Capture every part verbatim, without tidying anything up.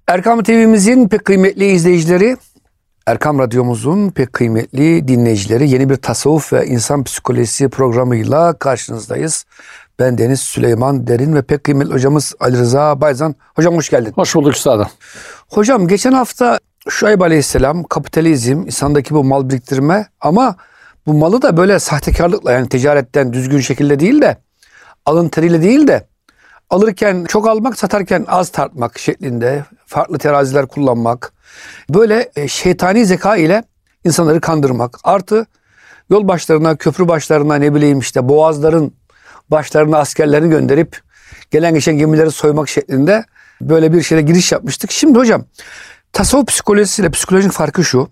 Erkam T V'mizin pek kıymetli izleyicileri, Erkam Radyomuzun pek kıymetli dinleyicileri, yeni bir tasavvuf ve insan psikolojisi programıyla karşınızdayız. Ben Deniz Süleyman Derin ve pek kıymetli hocamız Ali Rıza Bayzan. Hocam hoş geldin. Hoş bulduk üstadım. Hocam geçen hafta Şuayb Aleyhisselam, kapitalizm, insandaki bu mal biriktirme, ama bu malı da böyle sahtekarlıkla, yani ticaretten düzgün şekilde değil de, alın teriyle değil de, alırken çok almak, satarken az tartmak şeklinde farklı teraziler kullanmak, böyle şeytani zeka ile insanları kandırmak, artı yol başlarına, köprü başlarına, ne bileyim işte boğazların başlarına askerlerini gönderip gelen geçen gemileri soymak şeklinde böyle bir şeye giriş yapmıştık. Şimdi hocam, tasavvuf psikolojisiyle psikolojinin farkı şu.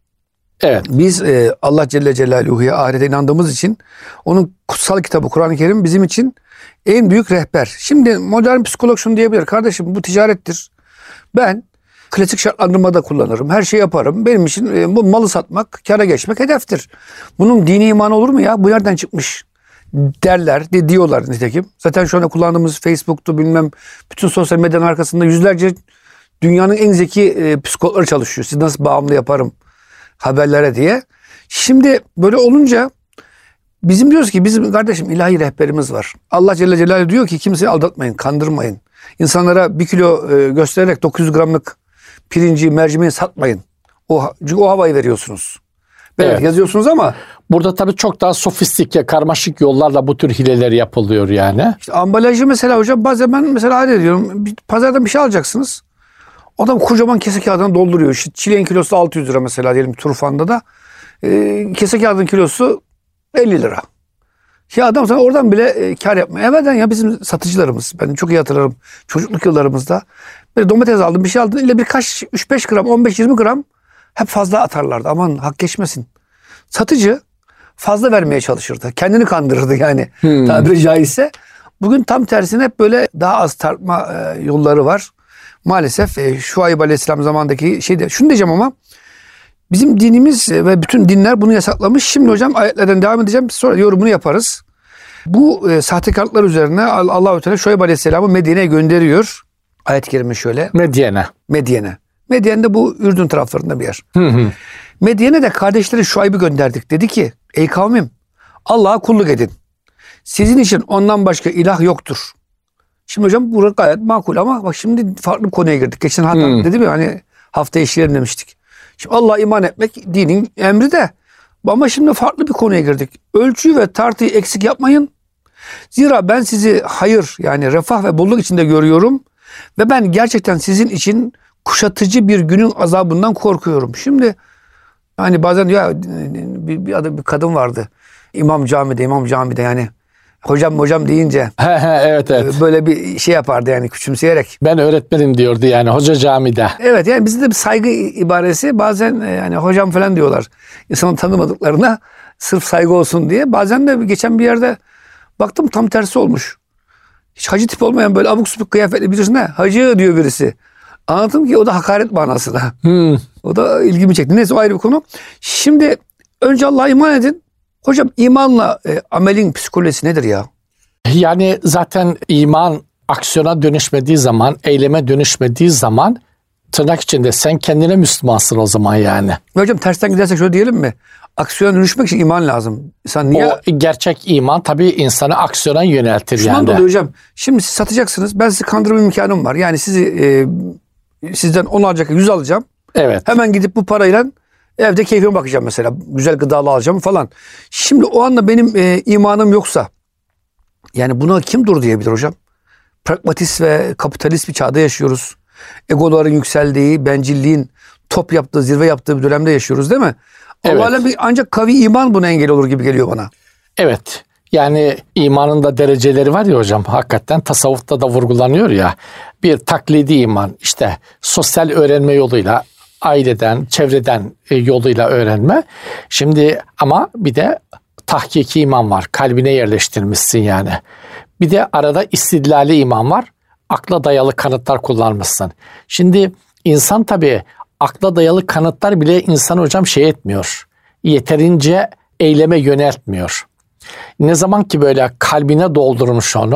Evet. Biz e, Allah Celle Celaluhu'ya, ahirete inandığımız için onun kutsal kitabı Kur'an-ı Kerim bizim için en büyük rehber. Şimdi modern psikolog şunu diyebilir: kardeşim bu ticarettir. Ben klasik şartlandırmada kullanırım. Her şeyi yaparım. Benim için e, bu malı satmak, kâra geçmek hedeftir. Bunun dini imanı olur mu ya? Bu nereden çıkmış derler, de, diyorlar nitekim. Zaten şu anda kullandığımız Facebook'tu, bilmem bütün sosyal medyanın arkasında yüzlerce dünyanın en zeki e, psikologları çalışıyor. Siz nasıl bağımlı yaparım haberlere diye. Şimdi böyle olunca bizim diyoruz ki bizim kardeşim ilahi rehberimiz var. Allah Celle Celaluhu diyor ki kimseyi aldatmayın, kandırmayın. İnsanlara bir kilo e, göstererek dokuz yüz gramlık pirinci, mercimeği satmayın. O, çünkü o havayı veriyorsunuz. Evet, evet, yazıyorsunuz ama burada tabii çok daha sofistike, karmaşık yollarla bu tür hileler yapılıyor yani. İşte ambalajı mesela hocam, bazen ben mesela hayal ediyorum. Bir, pazardan bir şey alacaksınız. Adam kocaman kese kağıdını dolduruyor. İşte çileğin kilosu altı yüz lira mesela diyelim Turfan'da da. E, kese kağıdının kilosu elli lira. Ya adam sana oradan bile e, kar yapmıyor. Evvelden ya bizim satıcılarımız, ben çok iyi hatırlarım çocukluk yıllarımızda. Böyle domates aldım, bir şey aldım. İlle birkaç üç beş gram, on beş yirmi gram hep fazla atarlardı. Aman hak geçmesin. Satıcı fazla vermeye çalışırdı. Kendini kandırırdı yani hmm. tabiri caizse. Bugün tam tersine hep böyle daha az tartma e, yolları var. Maalesef e, Şuayb Aleyhisselam zamandaki şeyde şunu diyeceğim ama bizim dinimiz ve bütün dinler bunu yasaklamış. Şimdi hocam ayetlerden devam edeceğim. Sonra yorumunu yaparız. Bu e, sahtekarlıklar üzerine Allah-u Teala Şuayb Aleyhisselam'ı Medine'ye gönderiyor. Ayet-i kerime şöyle. Medyen'e. Medyen'e. Medyen'de bu Ürdün taraflarında bir yer. Hı hı. Medyen'e de kardeşleri Şuayb'ı gönderdik. Dedi ki ey kavmim, Allah'a kulluk edin. Sizin için ondan başka ilah yoktur. Şimdi hocam burası gayet makul ama bak şimdi farklı bir konuya girdik. Geçen hafta hmm. dedim ya hani hafta işleyelim demiştik. Şimdi Allah'a iman etmek dinin emri de, ama şimdi farklı bir konuya girdik. Ölçüyü ve tartıyı eksik yapmayın. Zira ben sizi hayır, yani refah ve bolluk içinde görüyorum ve ben gerçekten sizin için kuşatıcı bir günün azabından korkuyorum. Şimdi hani bazen ya bir, bir adam bir kadın vardı. İmam camide, imam camide yani hocam hocam deyince he he evet evet. Böyle bir şey yapardı yani küçümseyerek. Ben öğretmenim diyordu yani hoca camide. Evet, yani bizde de bir saygı ibaresi, bazen yani hocam falan diyorlar insanı tanımadıklarına sırf saygı olsun diye. Bazen de geçen bir yerde baktım tam tersi olmuş. Hiç hacı tipi olmayan böyle abuk subuk kıyafetli birisine hacı diyor birisi. Anladım ki o da hakaret manasına. Hmm. O da ilgimi çekti. Neyse o ayrı bir konu. Şimdi önce Allah'a iman edin. Hocam imanla e, amelin psikolojisi nedir ya? Yani zaten iman aksiyona dönüşmediği zaman, eyleme dönüşmediği zaman tırnak içinde sen kendine Müslümansın o zaman yani. Hocam tersten gidersek şöyle diyelim mi? Aksiyona dönüşmek için iman lazım. İnsan niye? O gerçek iman tabii insanı aksiyona yöneltir. Şundan yani. dolayı hocam. Şimdi siz satacaksınız. Ben sizi kandırma imkanım var. Yani sizi e, sizden on alacak, yüz alacağım. Evet. Hemen gidip bu parayla evde keyfime bakacağım mesela. Güzel gıdalı alacağım falan. Şimdi o anda benim e, imanım yoksa, yani buna kim dur diyebilir hocam? Pragmatist ve kapitalist bir çağda yaşıyoruz. Egoların yükseldiği, bencilliğin top yaptığı, zirve yaptığı bir dönemde yaşıyoruz değil mi? Evet. Allah'la bir ancak kavi iman buna engel olur gibi geliyor bana. Evet. Yani imanın da dereceleri var ya hocam, hakikaten tasavvufta da vurgulanıyor ya. Bir taklidi iman, işte sosyal öğrenme yoluyla, aileden, çevreden yoluyla öğrenme. Şimdi ama bir de tahkiki iman var. Kalbine yerleştirmişsin yani. Bir de arada istidlali iman var. Akla dayalı kanıtlar kullanmışsın. Şimdi insan tabii akla dayalı kanıtlar bile insan hocam şey etmiyor. Yeterince eyleme yöneltmiyor. Ne zaman ki böyle kalbine doldurmuş onu,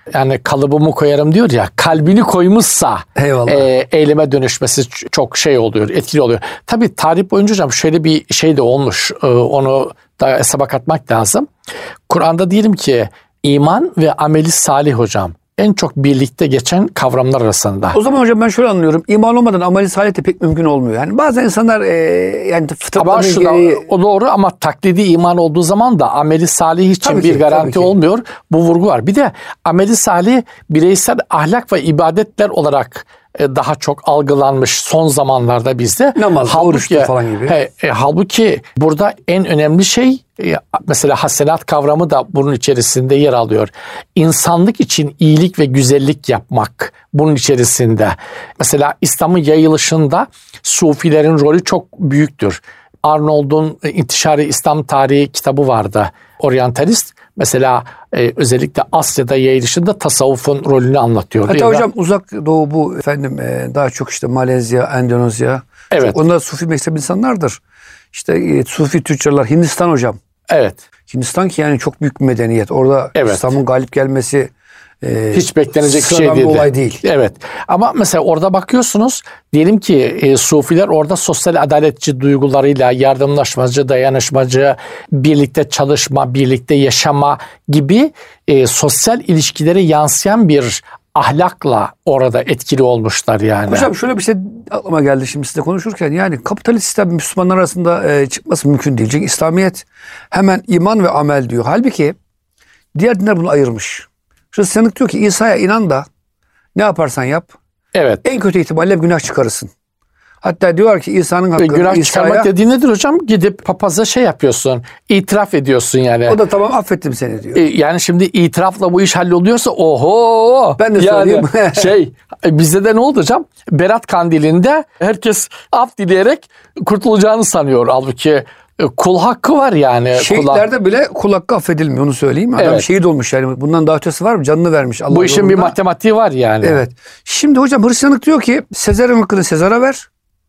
yani kalıbımı koyarım diyor ya, kalbini koymuşsa Eyvallah. e, eyleme dönüşmesi ç- çok şey oluyor, etkili oluyor. Tabii tarih boyunca hocam şöyle bir şey de olmuş, e, onu da hesaba katmak lazım. Kur'an'da diyelim ki iman ve ameli salih hocam en çok birlikte geçen kavramlar arasında. O zaman hocam ben şöyle anlıyorum. İman olmadan ameli salih de pek mümkün olmuyor. Yani bazen insanlar e, yani Ama fıtratlarının şu da, gereği... o doğru ama taklidi iman olduğu zaman da ameli salih için Tabii bir ki, garanti tabii ki. olmuyor. Bu vurgu var. Bir de ameli salih bireysel ahlak ve ibadetler olarak e, daha çok algılanmış son zamanlarda bizde. Namaz, oruçtur falan gibi. He, e, halbuki burada en önemli şey e, mesela hasenat kavramı da bunun içerisinde yer alıyor. İnsanlık için iyilik ve güzellik yapmak bunun içerisinde. Mesela İslam'ın yayılışında Sufilerin rolü çok büyüktür. Arnold'un İntişarı İslam Tarihi kitabı vardı. Oryantalist. Mesela e, özellikle Asya'da yayılışında tasavvufun rolünü anlatıyor. Hatta hocam uzak doğu bu efendim e, daha çok işte Malezya, Endonezya. Evet. Çok, onlar Sufi mezhebi insanlardır. İşte e, Sufi tüccarlar. Hindistan hocam. Evet. Hindistan ki yani çok büyük bir medeniyet. Orada Evet. İslam'ın galip gelmesi e, Hiç beklenecek bir şey sıradan değil. olay değil. Evet. Ama mesela orada bakıyorsunuz diyelim ki e, Sufiler orada sosyal adaletçi duygularıyla yardımlaşmacı, dayanışmacı, birlikte çalışma, birlikte yaşama gibi e, sosyal ilişkilere yansıyan bir ahlakla orada etkili olmuşlar yani. Hocam şöyle bir şey aklıma geldi şimdi sizle konuşurken. Yani kapitalist sistem Müslümanlar arasında e, çıkması mümkün değil. Çünkü İslamiyet hemen iman ve amel diyor. Halbuki diğer dinler bunu ayırmış. Hristiyanlık diyor ki İsa'ya inan da ne yaparsan yap Evet. en kötü ihtimalle günah çıkarırsın. Hatta diyorlar ki İsa'nın Ve hakkında günah İsa'ya çıkarmak dediğin nedir hocam? Gidip papaza şey yapıyorsun, itiraf ediyorsun yani. o da tamam affettim seni diyor. E, Yani şimdi itirafla bu iş halloluyorsa oho. Ben de yani söyleyeyim. şey e, bizde de ne oldu hocam? Berat Kandili'nde herkes af dileyerek kurtulacağını sanıyor. Halbuki e, kul hakkı var yani. Şehitlerde Kula- bile kul hakkı affedilmiyor onu söyleyeyim. Adam Evet. şehit olmuş yani. Bundan daha ötesi var mı? Canını vermiş Allah Bu işin bir yolunda. matematiği var yani. Evet. Şimdi hocam Hristiyanlık diyor ki Sezar'ın hakkını Sezar'a ver.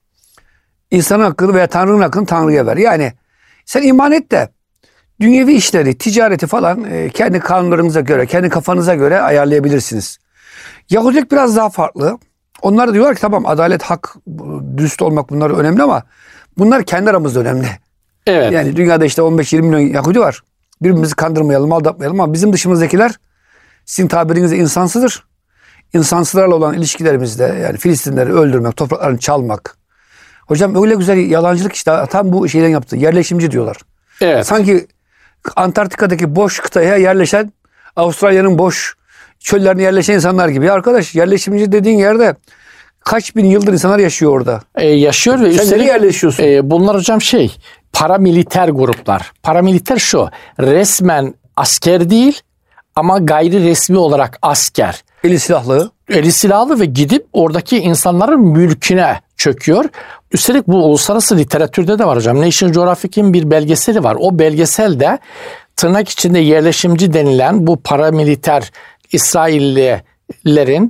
İnsanın hakkını veya Tanrı'nın hakkını Tanrı'ya ver. Yani sen iman et de dünyevi işleri, ticareti falan e, kendi kanunlarınıza göre, kendi kafanıza göre ayarlayabilirsiniz. Yahudilik biraz daha farklı. Onlar da diyorlar ki tamam adalet, hak, dürüst olmak bunlar önemli ama bunlar kendi aramızda önemli. Evet. Yani dünyada işte on beş yirmi milyon Yahudi var. Birbirimizi kandırmayalım, aldatmayalım ama bizim dışımızdakiler sizin tabirinizde insansıdır. İnsansızlarla olan ilişkilerimizde yani Filistinleri öldürmek, topraklarını çalmak. Hocam öyle güzel yalancılık işte tam bu şeyden yaptı. Yerleşimci diyorlar. Evet. Sanki Antarktika'daki boş kıtaya yerleşen Avustralya'nın boş çöllerine yerleşen insanlar gibi. Ya arkadaş yerleşimci dediğin yerde kaç bin yıldır insanlar yaşıyor orada. E, yaşıyor ve Sen üstelik nereye yerleşiyorsun? e, bunlar hocam şey paramiliter gruplar. Paramiliter şu resmen asker değil ama gayri resmi olarak asker. Eli silahlı. Eli silahlı ve gidip oradaki insanların mülküne çöküyor. Üstelik bu uluslararası literatürde de var hocam. National Geographic'in bir belgeseli var. O belgeselde tırnak içinde yerleşimci denilen bu paramiliter İsraillilerin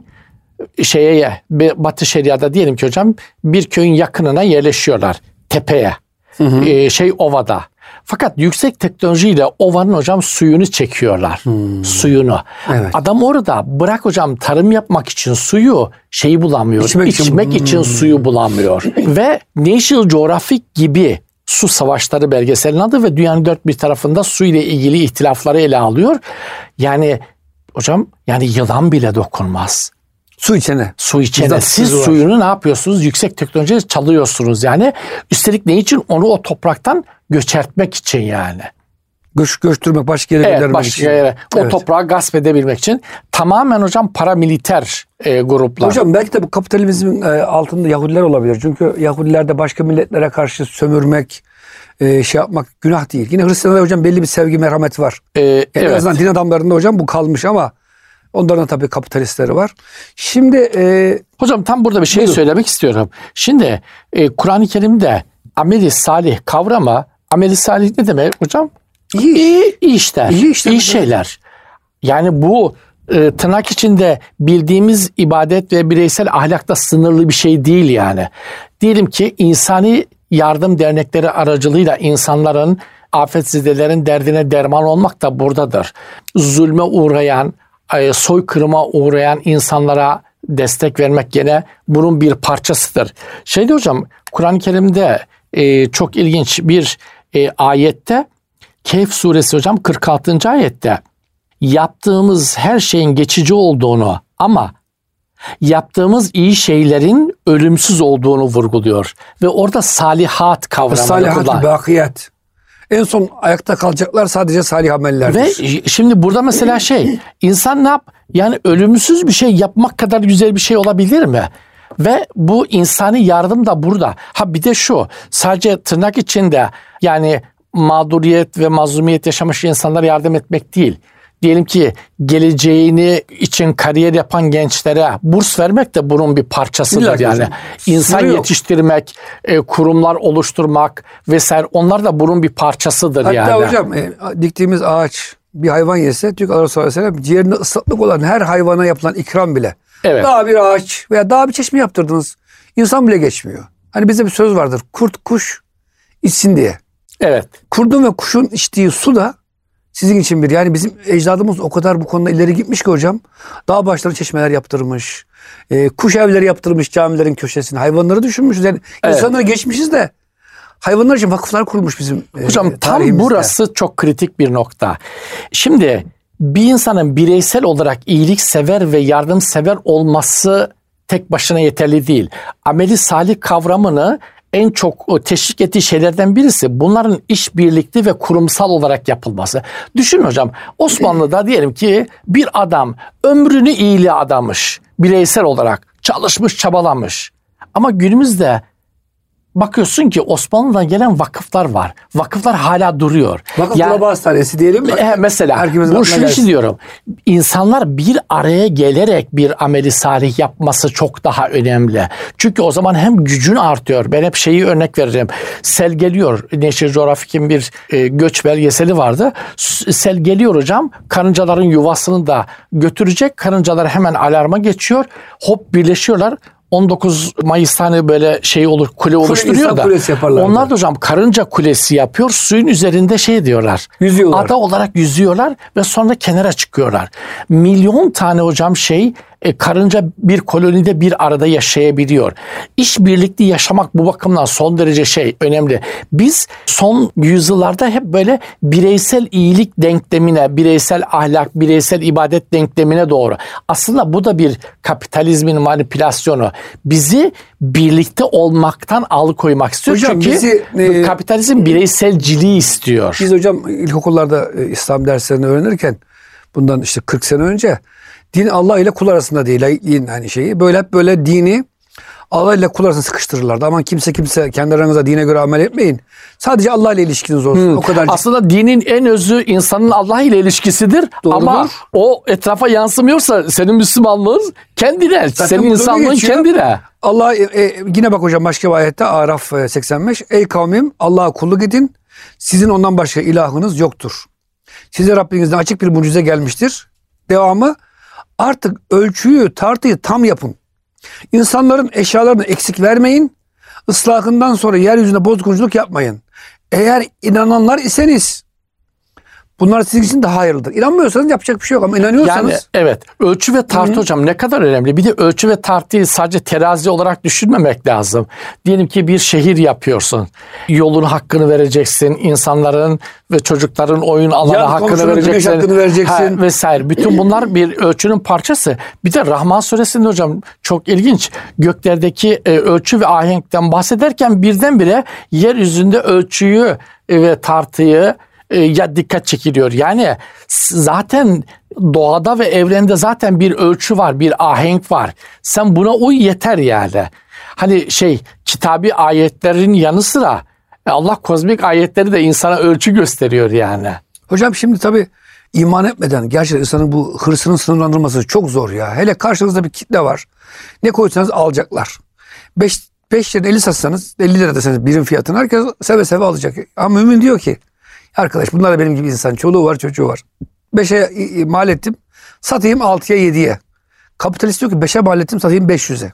şeye Batı Şeria'da diyelim ki hocam bir köyün yakınına yerleşiyorlar. Tepeye. Hı hı. Ee, şey ovada. Fakat yüksek teknolojiyle ovanın hocam suyunu çekiyorlar. Hmm. Suyunu. Evet. Adam orada bırak hocam tarım yapmak için suyu şeyi bulamıyor. İçmek, İçmek için, için hmm. suyu bulamıyor. Ve National Geographic gibi su savaşları belgeselinin adı ve dünyanın dört bir tarafında su ile ilgili ihtilafları ele alıyor. Yani hocam yani yılan bile dokunmaz. Su içene. Su içene. Siz suyunu ne yapıyorsunuz? Yüksek teknolojiyle çalıyorsunuz yani. Üstelik ne için? Onu o topraktan göçertmek için yani. Göç, göçtürmek, başka yere evet, göndermek başka için. Yere, o evet. toprağı gasp edebilmek için. Tamamen hocam paramiliter e, gruplar. Hocam belki de bu kapitalizmin e, altında Yahudiler olabilir. Çünkü Yahudilerde başka milletlere karşı sömürmek, e, şey yapmak günah değil. Yine Hristiyanlarda hocam belli bir sevgi, merhamet var. E, yani evet. En azından din adamlarında hocam bu kalmış ama onların tabii kapitalistleri var. Şimdi e, hocam tam burada bir şey buyurun. söylemek istiyorum. Şimdi e, Kur'an-ı Kerim'de ameli salih kavramı, ameli salih ne demek hocam? İyi, iyi, iyi işler, iyi, işler, iyi şeyler. Yani bu e, tırnak içinde bildiğimiz ibadet ve bireysel ahlakta sınırlı bir şey değil yani. Diyelim ki insani yardım dernekleri aracılığıyla insanların, afetzedelerin derdine derman olmak da buradadır. Zulme uğrayan, e, soykırıma uğrayan insanlara destek vermek gene bunun bir parçasıdır. Şeyde hocam, Kur'an-ı Kerim'de e, çok ilginç bir e, ayette, Kehf suresi hocam kırk altıncı ayette yaptığımız her şeyin geçici olduğunu ama yaptığımız iyi şeylerin ölümsüz olduğunu vurguluyor. Ve orada salihat kavramını Salihat-ı kullanıyor. bakiyet. En son ayakta kalacaklar sadece salih amellerdir. Ve şimdi burada mesela şey, insan ne yap? Yani ölümsüz bir şey yapmak kadar güzel bir şey olabilir mi? Ve bu insani yardım da burada. Ha bir de şu, sadece tırnak içinde yani mağduriyet ve mazlumiyet yaşamış insanlara yardım etmek değil. Diyelim ki geleceğini için kariyer yapan gençlere burs vermek de bunun bir parçasıdır. İlla ki Yani hocam. insan Sınırı yok. yetiştirmek, e, kurumlar oluşturmak vesaire, onlar da bunun bir parçasıdır. Hatta yani. hocam e, diktiğimiz ağaç bir hayvan yese diyor ki Allah sallallahu aleyhi ve sellem ciğerinde ıslaklık olan her hayvana yapılan ikram bile. Evet. Daha bir ağaç veya daha bir çeşme yaptırdınız. İnsan bile geçmiyor. Hani bizde bir söz vardır. Kurt kuş içsin diye. Evet. Kurdun ve kuşun içtiği su da sizin için bir. Yani bizim ecdadımız o kadar bu konuda ileri gitmiş ki hocam. Dağ başları çeşmeler yaptırmış. E, kuş evleri yaptırmış camilerin köşesine. Hayvanları düşünmüşüz. Yani Evet. insanları geçmişiz de hayvanlar için vakıflar kurulmuş bizim e, Hocam tam tarihimizde. burası çok kritik bir nokta. Şimdi bir insanın bireysel olarak iyiliksever ve yardımsever olması tek başına yeterli değil. Ameli salih kavramını en çok teşvik ettiği şeylerden birisi bunların işbirlikli ve kurumsal olarak yapılması. Düşün hocam, Osmanlı'da diyelim ki bir adam ömrünü iyiliğe adamış, bireysel olarak çalışmış, çabalamış. Ama günümüzde bakıyorsun ki Osmanlı'dan gelen vakıflar var. Vakıflar hala duruyor. Vakıf Yani- Kuraba Hastanesi diyelim mi? E, mesela Herkesin bu aklına şunu gelsin. diyorum. İnsanlar bir araya gelerek bir ameli salih yapması çok daha önemli. Çünkü o zaman hem gücün artıyor. Ben hep şeyi örnek veririm. Sel geliyor. Neşir Coğrafik'in bir e, göç belgeseli vardı. S- Sel geliyor hocam. Karıncaların yuvasını da götürecek. Karıncalar hemen alarma geçiyor. Hop birleşiyorlar. on dokuz Mayıs'ta hani böyle şey olur, kule oluşturuyor insan da. kulesi yaparlardı. Onlar da hocam karınca kulesi yapıyor. Suyun üzerinde şey diyorlar. Yüzüyorlar. Ada olarak yüzüyorlar ve sonra kenara çıkıyorlar. Milyon tane hocam şey e, karınca bir kolonide bir arada yaşayabiliyor. İş birlikte yaşamak bu bakımdan son derece şey önemli. Biz son yüzyıllarda hep böyle bireysel iyilik denklemine, bireysel ahlak, bireysel ibadet denklemine doğru. Aslında bu da bir kapitalizmin manipülasyonu. Bizi birlikte olmaktan alıkoymak istiyor. Hocam Çünkü bizi, e, kapitalizm bireyselciliği istiyor. Biz hocam ilkokullarda e, İslam derslerini öğrenirken bundan işte kırk sene önce din Allah ile kul arasında değil. Laikliğin hani şeyi. Böyle hep böyle dini Allah ile kul arasında sıkıştırırlardı. Aman kimse kimse kendi aranızda dine göre amel etmeyin. Sadece Allah ile ilişkiniz olsun. O kadar. Aslında dinin en özü insanın Allah ile ilişkisidir. Doğrudur. Ama o etrafa yansımıyorsa senin Müslümanlığın kendine, Zaten senin burada insanlığın geçiyor. kendine. Allah e, e, yine bak hocam başka bir ayette Araf e, seksen beş. Ey kavmim Allah'a kulluk edin. Sizin ondan başka ilahınız yoktur. Size Rabbinizden açık bir mucize gelmiştir. Devamı artık ölçüyü tartıyı tam yapın. İnsanların eşyalarını eksik vermeyin. Islahından sonra yeryüzünde bozgunculuk yapmayın. Eğer inananlar iseniz bunlar sizin için daha hayırlıdır. İnanmıyorsanız yapacak bir şey yok ama inanıyorsanız. Yani evet, ölçü ve tartı Hı-hı. hocam ne kadar önemli. Bir de ölçü ve tartıyı sadece terazi olarak düşünmemek lazım. Diyelim ki bir şehir yapıyorsun. Yolun hakkını vereceksin. İnsanların ve çocukların oyun alanı Yan hakkını komşunun güneş vereceksin. hakkını vereceksin. Ha, vesaire. Bütün bunlar bir ölçünün parçası. Bir de Rahman suresinde hocam çok ilginç. Göklerdeki e, ölçü ve ahenkten bahsederken birdenbire yeryüzünde ölçüyü e, ve tartıyı ya dikkat çekiliyor. Yani zaten doğada ve evrende zaten bir ölçü var, bir ahenk var. Sen buna uy yeter yani. Hani şey kitabi ayetlerin yanı sıra Allah kozmik ayetleri de insana ölçü gösteriyor yani. Hocam şimdi tabii iman etmeden gerçekten insanın bu hırsının sınırlandırılması çok zor ya. Hele karşınızda bir kitle var. Ne koysanız alacaklar. beş beş yerine elli satsanız elli lira deseniz birim fiyatını herkes seve seve alacak. Ama mümin diyor ki arkadaş bunlar da benim gibi insan. Çoluğu var çocuğu var. beşe mal ettim. Satayım altıya yediye. Kapitalist diyor ki beşe mal ettim satayım beş yüze.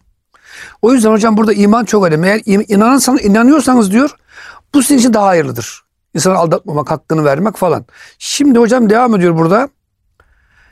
O yüzden hocam burada iman çok önemli. Eğer inanırsanız, inanıyorsanız diyor bu sizin için daha hayırlıdır. İnsanı aldatmamak, hakkını vermek falan. Şimdi hocam devam ediyor burada.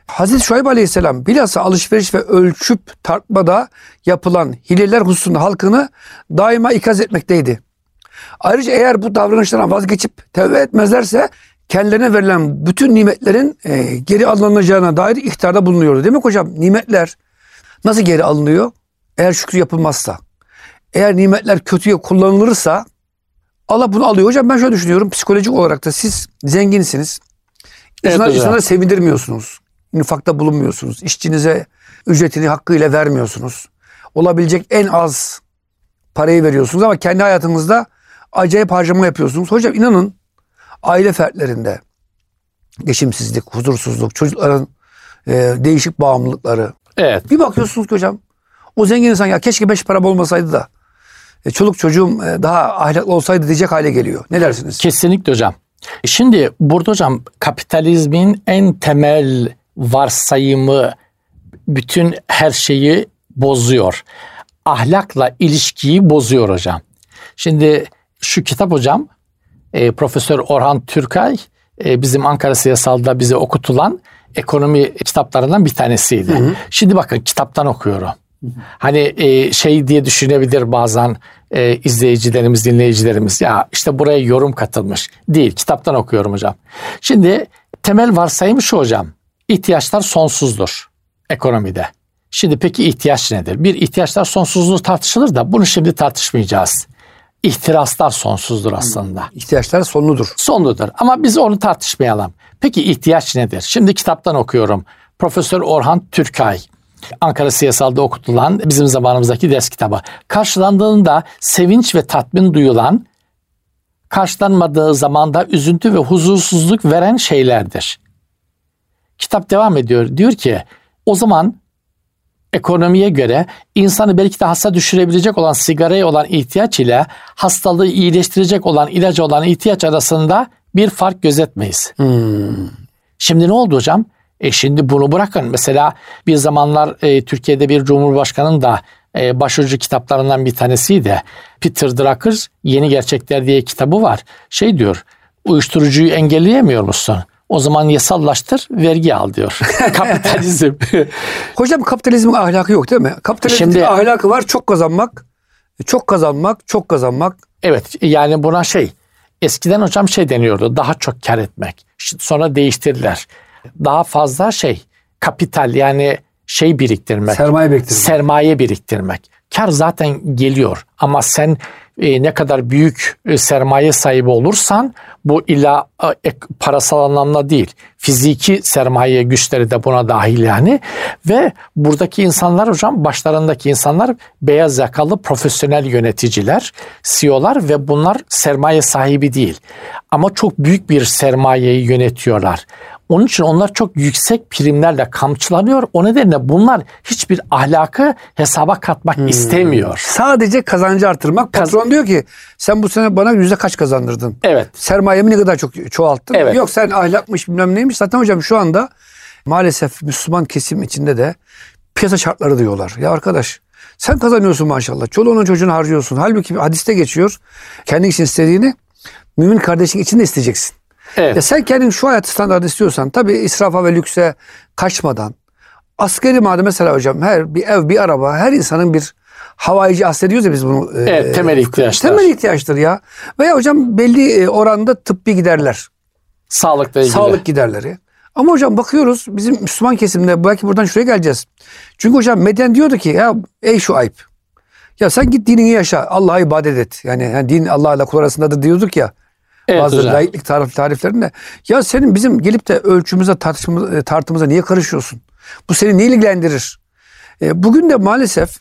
Hazreti Şuayb Aleyhisselam bilhassa alışveriş ve ölçüp tartmada yapılan hileler hususunda halkını daima ikaz etmekteydi. Ayrıca eğer bu davranışlardan vazgeçip tevbe etmezlerse kendilerine verilen bütün nimetlerin e, geri alınacağına dair ihtarda bulunuyordu. Demek hocam nimetler nasıl geri alınıyor? Eğer şükrü yapılmazsa. Eğer nimetler kötüye kullanılırsa Allah bunu alıyor. Hocam ben şöyle düşünüyorum. Psikolojik olarak da siz zenginsiniz. Evet, İnsanlar, insanları sevindirmiyorsunuz. İnfakta bulunmuyorsunuz. İşçinize ücretini hakkıyla vermiyorsunuz. Olabilecek en az parayı veriyorsunuz ama kendi hayatınızda acayip harcama yapıyorsunuz. Hocam inanın aile fertlerinde geçimsizlik, huzursuzluk, çocukların e, değişik bağımlılıkları. Evet. Bir bakıyorsunuz ki hocam o zengin insan ya keşke beş param olmasaydı da e, çoluk çocuğum e, daha ahlaklı olsaydı diyecek hale geliyor. Ne dersiniz? Kesinlikle hocam. Şimdi burada hocam kapitalizmin en temel varsayımı bütün her şeyi bozuyor. Ahlakla ilişkiyi bozuyor hocam. Şimdi şu kitap hocam e, Profesör Orhan Türkay e, bizim Ankara Siyasal'da bize okutulan ekonomi kitaplarından bir tanesiydi. Hı hı. Şimdi bakın kitaptan okuyorum. Hı hı. Hani e, şey diye düşünebilir bazen e, izleyicilerimiz, dinleyicilerimiz. Ya işte buraya yorum katılmış. Değil, kitaptan okuyorum hocam. Şimdi temel varsayım şu hocam. İhtiyaçlar sonsuzdur ekonomide. Şimdi peki ihtiyaç nedir? Bir, ihtiyaçlar sonsuzluğu tartışılır da bunu şimdi tartışmayacağız. İhtiraslar sonsuzdur aslında. İhtiyaçlar sonludur. Sonludur ama biz onu tartışmayalım. Peki ihtiyaç nedir? Şimdi kitaptan okuyorum. Profesör Orhan Türkay, Ankara Siyasal'da okutulan bizim zamanımızdaki ders kitabı. Karşılandığında sevinç ve tatmin duyulan, karşılanmadığı zamanda üzüntü ve huzursuzluk veren şeylerdir. Kitap devam ediyor. Diyor ki o zaman ekonomiye göre insanı belki de hasta düşürebilecek olan sigaraya olan ihtiyaç ile hastalığı iyileştirecek olan ilaca olan ihtiyaç arasında bir fark gözetmeyiz. Hmm. Şimdi ne oldu hocam? E şimdi bunu bırakın. Mesela bir zamanlar e, Türkiye'de bir cumhurbaşkanının da e, başucu kitaplarından bir tanesiydi. Peter Drucker Yeni Gerçekler diye kitabı var. Şey diyor, uyuşturucuyu engelleyemiyor musun? O zaman yasallaştır, vergi al diyor. Kapitalizm. Hocam kapitalizmin ahlakı yok değil mi? Kapitalizmin Şimdi, ahlakı var çok kazanmak, çok kazanmak, çok kazanmak. Evet yani buna şey eskiden hocam şey deniyordu, daha çok kar etmek. Sonra değiştirdiler. Daha fazla şey kapital yani şey biriktirmek. Sermaye biriktirmek. Sermaye biriktirmek. Kar zaten geliyor ama sen e, ne kadar büyük e, sermaye sahibi olursan bu illa e, parasal anlamda değil. Fiziki sermaye güçleri de buna dahil yani. Ve buradaki insanlar hocam başlarındaki insanlar beyaz yakalı profesyonel yöneticiler, C E O'lar ve bunlar sermaye sahibi değil. Ama çok büyük bir sermayeyi yönetiyorlar. Onun için onlar çok yüksek primlerle kamçılanıyor. O nedenle bunlar hiçbir ahlakı hesaba katmak hmm. istemiyor. Sadece kazancı artırmak. Patron Kaz- diyor ki sen bu sene bana yüzde kaç kazandırdın? Evet. Sermayemi ne kadar çok çoğalttın? Evet. Yok sen ahlakmış bilmem neymiş. Zaten hocam şu anda maalesef Müslüman kesim içinde de piyasa şartları diyorlar. Ya arkadaş sen kazanıyorsun maşallah. Çoluğunun çocuğunu harcıyorsun. Halbuki hadiste geçiyor. Kendi için istediğini mümin kardeşin için de isteyeceksin. Evet. Ya sen kendin şu hayat standartı istiyorsan tabii israfa ve lükse kaçmadan asgari madde mesela hocam her bir ev bir araba her insanın bir havayıcı aslediyoruz ya biz bunu. Evet e, temel ihtiyaçlar. Temel ihtiyaçtır ya. Veya hocam belli oranda tıbbi giderler. Sağlıkla ilgili. Sağlık giderleri. Ama hocam bakıyoruz bizim Müslüman kesimde belki buradan şuraya geleceğiz. Çünkü hocam Medyen diyordu ki ya ey Şuayb ya sen git dinini yaşa Allah'a ibadet et. Yani, yani din Allah'la kul arasındadır diyorduk ya. Evet, bazı hocam. Laiklik tarif, tariflerinde. Ya senin bizim gelip de ölçümüze tartışmamıza, tartımıza niye karışıyorsun? Bu seni ne ilgilendirir? E, bugün de maalesef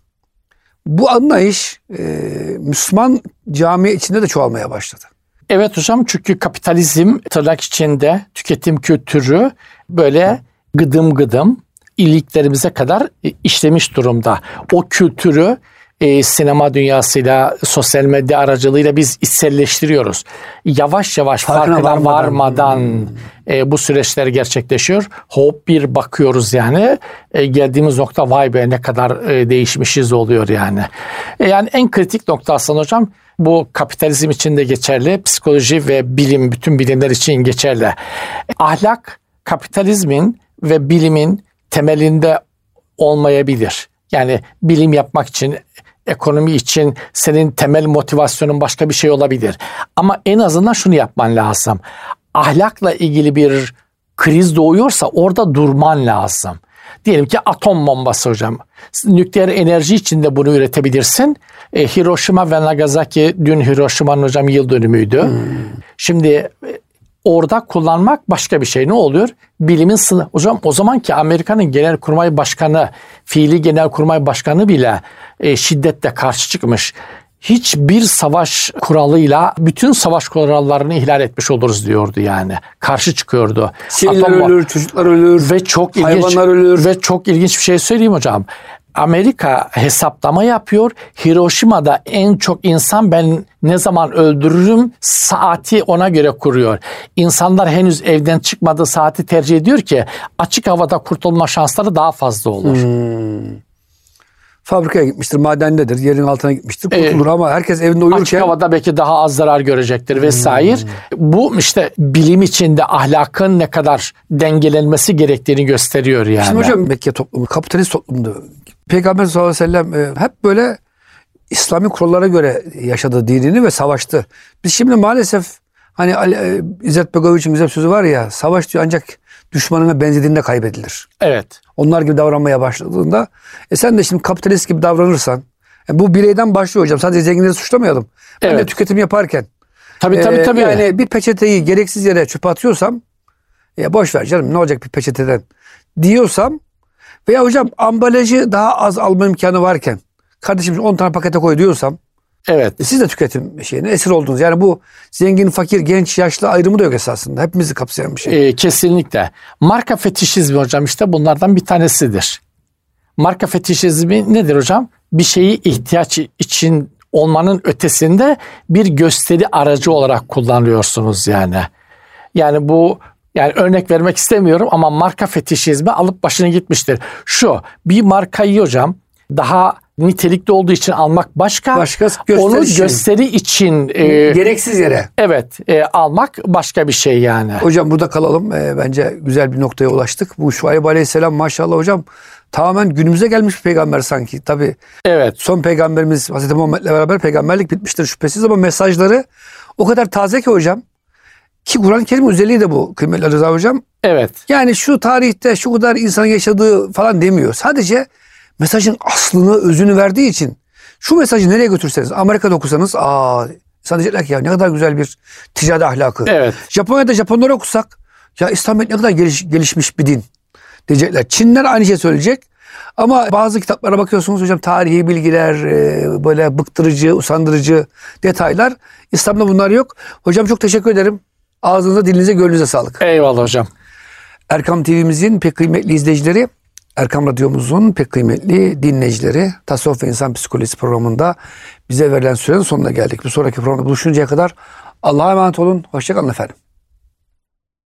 bu anlayış e, Müslüman cami içinde de çoğalmaya başladı. Evet hocam çünkü kapitalizm tırnak içinde tüketim kültürü böyle gıdım gıdım iliklerimize kadar işlemiş durumda. O kültürü E, sinema dünyasıyla, sosyal medya aracılığıyla biz içselleştiriyoruz. Yavaş yavaş farkına, farkına varmadan, varmadan hmm. e, bu süreçler gerçekleşiyor. Hop bir bakıyoruz yani. E, geldiğimiz nokta vay be ne kadar e, değişmişiz oluyor yani. E, yani en kritik nokta aslında hocam bu kapitalizm için de geçerli. Psikoloji ve bilim, bütün bilimler için geçerli. Ahlak kapitalizmin ve bilimin temelinde olmayabilir. Yani bilim yapmak için, ekonomi için senin temel motivasyonun başka bir şey olabilir. Ama en azından şunu yapman lazım. Ahlakla ilgili bir kriz doğuyorsa orada durman lazım. Diyelim ki atom bombası hocam. Nükleer enerji için de bunu üretebilirsin. E, Hiroşima ve Nagasaki, dün Hiroşima'nın hocam yıl dönümüydü. Hmm. Şimdi e, orada kullanmak başka bir şey. Ne oluyor? Bilimin sınır. Hocam o zaman ki Amerika'nın Genelkurmay Başkanı, fiili Genelkurmay Başkanı bile e, şiddetle karşı çıkmış. Hiçbir savaş kuralıyla bütün savaş kurallarını ihlal etmiş oluruz diyordu yani. Karşı çıkıyordu. Siviller Atom, ölür, çocuklar ölür, ve çok ilginç, hayvanlar ölür. Ve çok ilginç bir şey söyleyeyim hocam. Amerika hesaplama yapıyor. Hiroşima'da en çok insan ben ne zaman öldürürüm saati ona göre kuruyor. İnsanlar henüz evden çıkmadığı saati tercih ediyor ki açık havada kurtulma şansları daha fazla olur. Hmm. Fabrikaya gitmiştir, madendedir, yerin altına gitmiştir, kurtulur ee, ama herkes evinde uyurken... Açık havada belki daha az zarar görecektir vesaire. Hmm. Bu işte bilim içinde ahlakın ne kadar dengelenmesi gerektiğini gösteriyor yani. Şimdi hocam Mekke toplumu, kapitalist toplumdu. Peygamber sallallahu aleyhi ve sellem hep böyle İslami kurallara göre yaşadı dinini ve savaştı. Biz şimdi maalesef hani İzzet Begoviç'in güzel sözü var ya, savaş diyor ancak düşmanına benzediğinde kaybedilir. Evet. Onlar gibi davranmaya başladığında e sen de şimdi kapitalist gibi davranırsan e bu bireyden başlıyor hocam. Sadece zenginleri suçlamayalım. Ben evet. de tüketim yaparken tabii, tabii, tabii. E, yani bir peçeteyi gereksiz yere çöpe atıyorsam ya boş ver canım ne olacak bir peçeteden diyorsam veya hocam ambalajı daha az alma imkanı varken kardeşim on tane pakete koy diyorsam evet. E, siz de tüketim şeyine esir oldunuz. Yani bu zengin, fakir, genç, yaşlı ayrımı da yok esasında. Hepimizi kapsayan bir şey. Ee, kesinlikle. Marka fetişizmi hocam işte bunlardan bir tanesidir. Marka fetişizmi nedir hocam? Bir şeyi ihtiyaç için olmanın ötesinde bir gösteri aracı olarak kullanıyorsunuz yani. Yani bu yani örnek vermek istemiyorum ama marka fetişizmi alıp başına gitmiştir. Şu bir markayı hocam daha nitelikli olduğu için almak başka. Başka gösteri onu için. gösteri için e, gereksiz yere. Evet, e, almak başka bir şey yani. Hocam burada kalalım. E, bence güzel bir noktaya ulaştık. Bu Şuayb Aleyhisselam maşallah hocam tamamen günümüze gelmiş bir peygamber sanki. Tabii. Evet. Son peygamberimiz Hazreti Muhammed'le beraber peygamberlik bitmiştir şüphesiz ama mesajları o kadar taze ki hocam. Ki Kur'an-ı Kerim özelliği de bu kıymetli Rıza hocam. Evet. Yani şu tarihte şu kadar insanın yaşadığı falan demiyor. Sadece mesajın aslını, özünü verdiği için şu mesajı nereye götürseniz, Amerika'da okusanız aa insan diyecekler ki ya ne kadar güzel bir ticari ahlakı. Evet. Japonya'da Japonlara okusak ya İslamiyet ne kadar geliş, gelişmiş bir din diyecekler. Çinler aynı şey söyleyecek. Ama bazı kitaplara bakıyorsunuz hocam tarihi bilgiler, böyle bıktırıcı, usandırıcı detaylar. İslam'da bunlar yok. Hocam çok teşekkür ederim. Ağzınıza, dilinize, gönlünüze sağlık. Eyvallah hocam. Erkam T V'mizin pek kıymetli izleyicileri, Erkam Radyomuzun pek kıymetli dinleyicileri, Tasavvuf ve İnsan Psikolojisi programında bize verilen sürenin sonuna geldik. Bir sonraki programda buluşuncaya kadar Allah'a emanet olun. Hoşça kalın efendim.